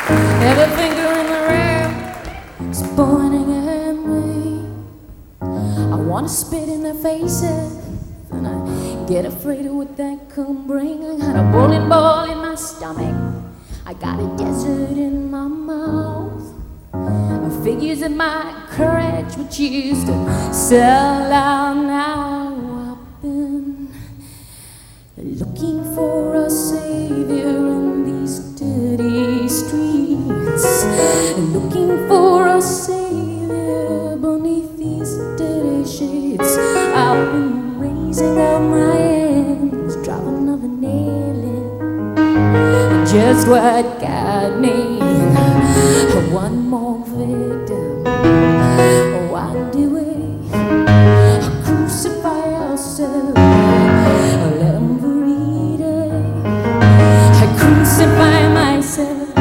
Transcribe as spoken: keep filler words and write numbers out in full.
Every finger in the rim is pointing at me. I wanna spit in their faces, and I get afraid of what that could bring. I got a bowling ball in my stomach, I got a desert in my mouth. Figures of my courage, which used to sell out. Now I've been looking for a savior in these dirty streets, looking for a savior beneath these dirty sheets. I've been raising up my hands, dropping another nail in. Just what God needs, one more victim. Oh, I do it.